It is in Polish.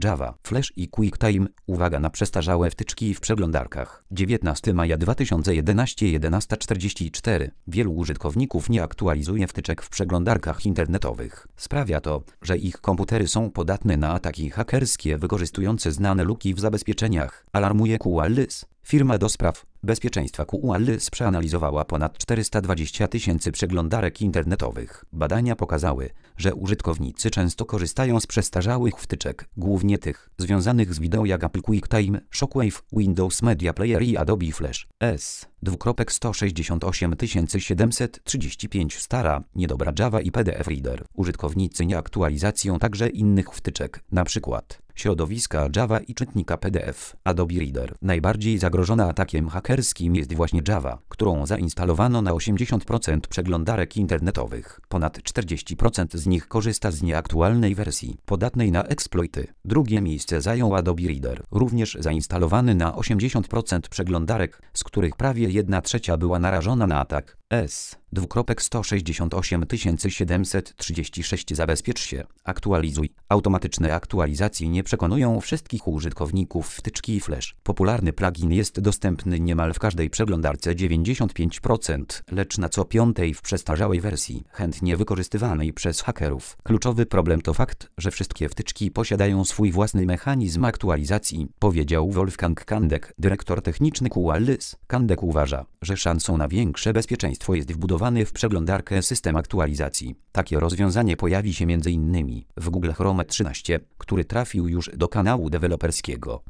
Java, Flash i QuickTime. Uwaga na przestarzałe wtyczki w przeglądarkach. 19 maja 2011, 11:44. Wielu użytkowników nie aktualizuje wtyczek w przeglądarkach internetowych. Sprawia to, że ich komputery są podatne na ataki hakerskie wykorzystujące znane luki w zabezpieczeniach, alarmuje QAlys. Firma do spraw bezpieczeństwa QAlys przeanalizowała ponad 420 000 przeglądarek internetowych. Badania pokazały, że użytkownicy często korzystają z przestarzałych wtyczek, głównie tych związanych z wideo jak Apple QuickTime, Shockwave, Windows Media Player i Adobe Flash. S:168 735 stara, niedobra Java i PDF Reader. Użytkownicy nie aktualizacją także innych wtyczek, np. środowiska Java i czytnika PDF. Adobe Reader. Najbardziej zagrożona atakiem hakerskim jest właśnie Java, którą zainstalowano na 80% przeglądarek internetowych. Ponad 40% z nich korzysta z nieaktualnej wersji, podatnej na eksploity. Drugie miejsce zajął Adobe Reader, również zainstalowany na 80% przeglądarek, z których prawie 1/3 była narażona na atak. S:168 736 Zabezpiecz się, aktualizuj. Automatyczne aktualizacje nie przekonują wszystkich użytkowników wtyczki Flash. Popularny plugin jest dostępny niemal w każdej przeglądarce 95%, lecz na co piątej w przestarzałej wersji, chętnie wykorzystywanej przez hakerów. Kluczowy problem to fakt, że wszystkie wtyczki posiadają swój własny mechanizm aktualizacji, powiedział Wolfgang Kandek, dyrektor techniczny QAlys. Kandek uważa, że szansą na większe bezpieczeństwo jest wbudowany w przeglądarkę system aktualizacji. Takie rozwiązanie pojawi się m.in. w Google Chrome 13, który trafił już do kanału deweloperskiego.